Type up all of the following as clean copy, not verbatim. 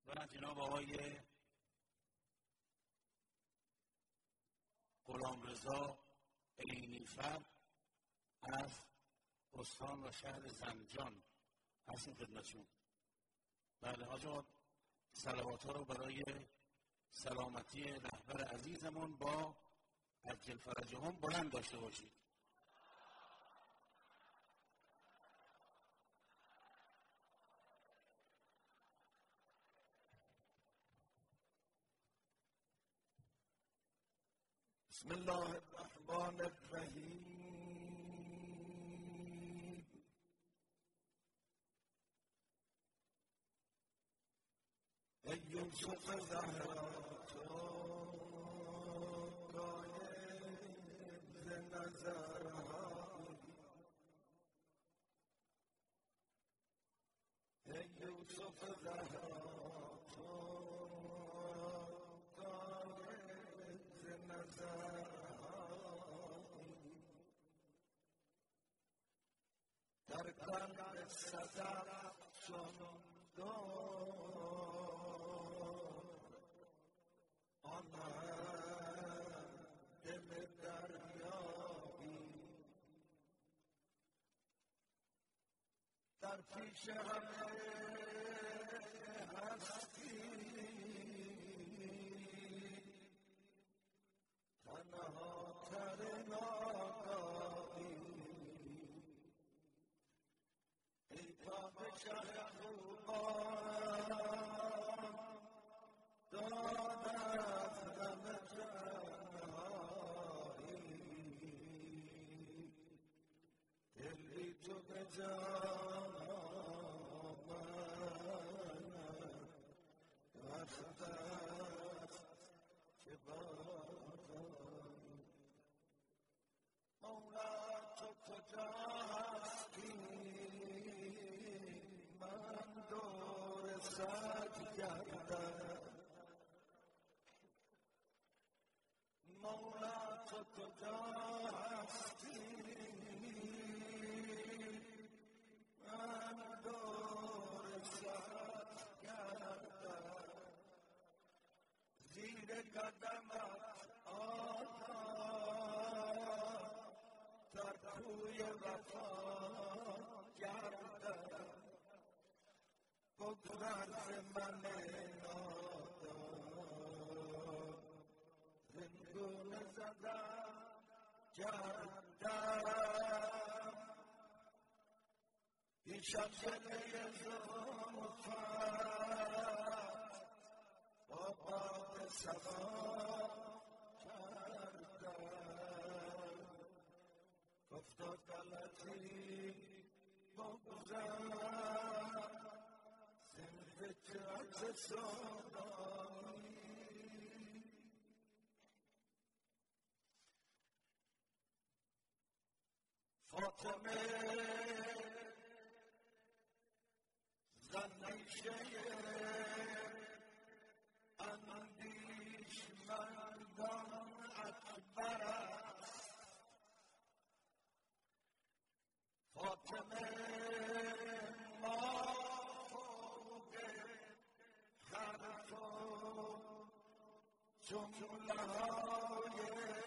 و جناب آقای غلامرضا عینی‌فر از استان و شهر زنجان هستیم خدمتشون. بله حاج آقا صلوات ها رو برای سلامتی رهبر عزیزمون با عجل فرجهم بلند داشته باشید. بسم الله الرحمن الرحیم. ای یوسف زهرا یوسف زهرا در قلب صدف چون آن دل دریایی در پیش همه هستی تنها ترین آگاهی ای پادشه خوبان دادت غم جانهایی دلی تو به جان آمد وقت است که بازآیی مولا تو کجا هستی من دور سر گردم مولا تو کجا هستی من دور سر گردم زیر قدمت آمد در کوی وفا گردم بگذر ز من نادان زندون زدم گردم این شمشله زلفت با باد صبا کردم گفتا غلطی بگذر زنده فکرت سودایی فاطمه زندیشه اندیشمندان اکبر است فاطمه ما فوق حرف و جمله های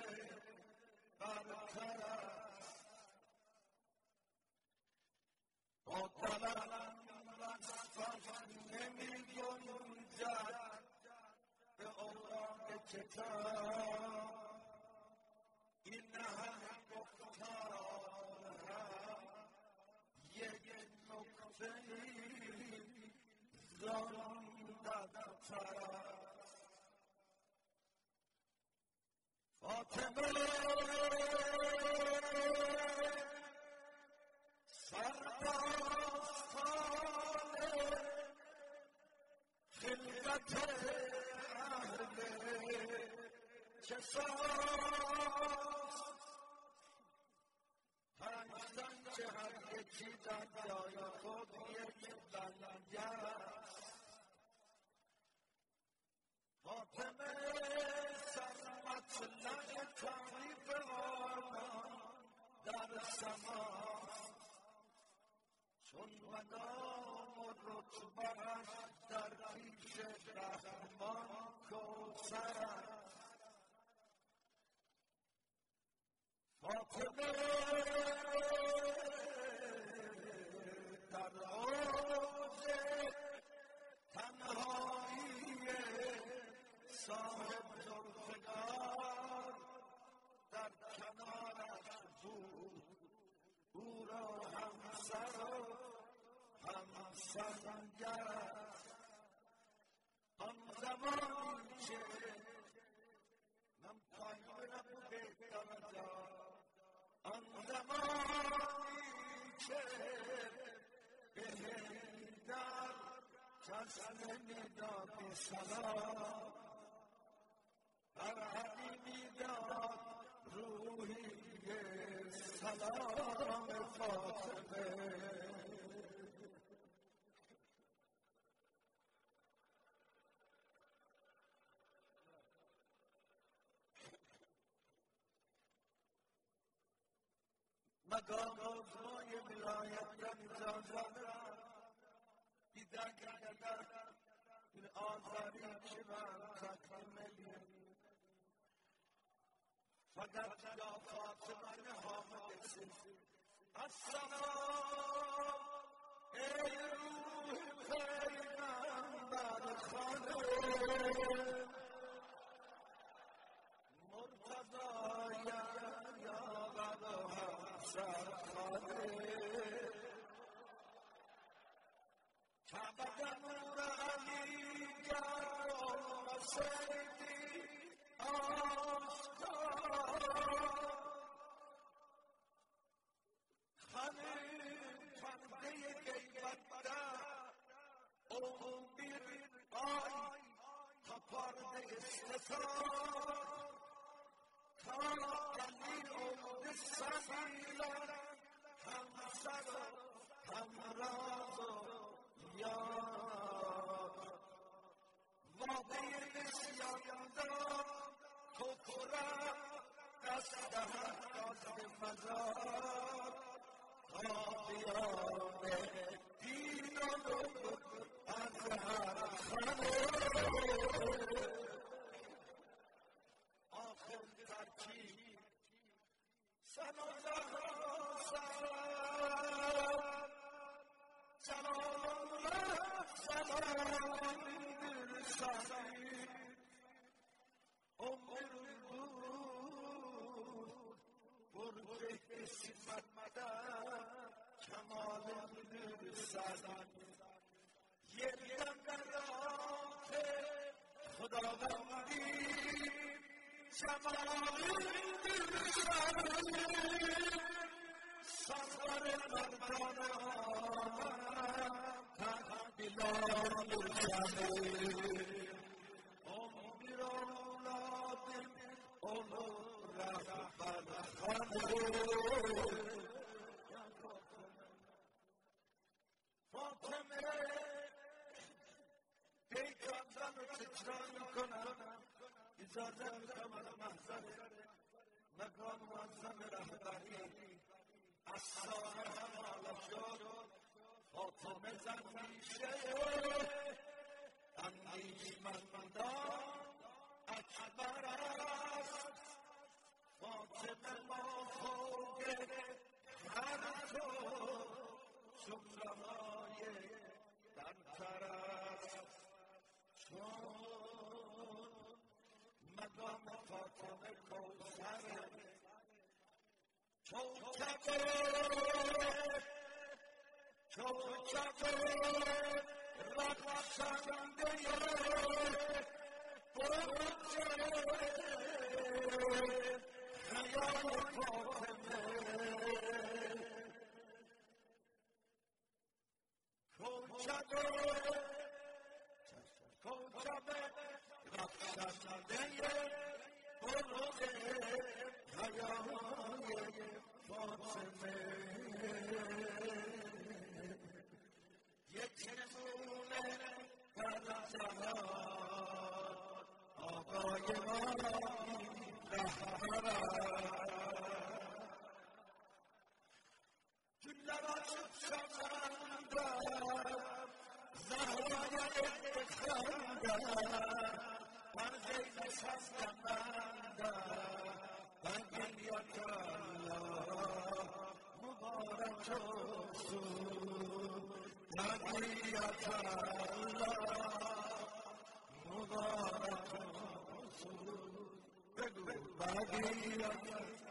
برتر است با دلم وصفش نمی گنجد به اوراق کتاب این همه گفتار هم یک نکته‌ای زان بدتر است فاطمه سربازان خلقت اهل کساست پنج که هر یکی در جای خود یک لنگر است فاطمه سرمطلع تعریف آنان در سماست چون مقام و رتبه‌اش در پیش سر فاطمه در اوج تنهایی صاحب زلفقار در کنارش بود او را همسر و همسنگر آن زمانی که من پایین برم بهتر آن زمانی که بهتر کس نمیداد سلام هر حدی میداد روحی سلام فاطمه مقام آزمای ولایت را می‌سازد دیدن این آزاری که من تکمیلی فقط یا فاطمه حامد السلام ای روح پیغمبر خانم مرتضی یا غدا همسر خانم کعبه نور علی گرم و سیدی آشکار خانه پرده غیبت امیر آی تا پرده ستار تا علی عمد سبیلن همسر همراز یار واقعی نسیان دار کفرم دست دهد داست مزار قاضیان دین و نور از هر خانه آخر ترکیب سلام عمر بود برده صفت مدن کمال نرسد یک دم در راه خداوندی جمال نرسد سرور مردان آمد بلال الجمال فاطمه پیغمبر رو تکرار میکنم اجازه میدم از محضر مقام معظم رهبری از ساحه حواله شد فاطمه زندیشه اندیشمندان اکبر است فاطمه ما فوق هر تو شمرهای برتر است چون مقام فاطمه کوثر کوکب رخشنده برج حیای فاطمه کوکب رخشنده برج حیای فاطمه یک نمونه در جهان آقای ما رهبر جلوات شمسند زهرای افتخار من زید هستم بندم بگیت الله مبارک رسول بگیت الله مبارک رسول بگو بگیت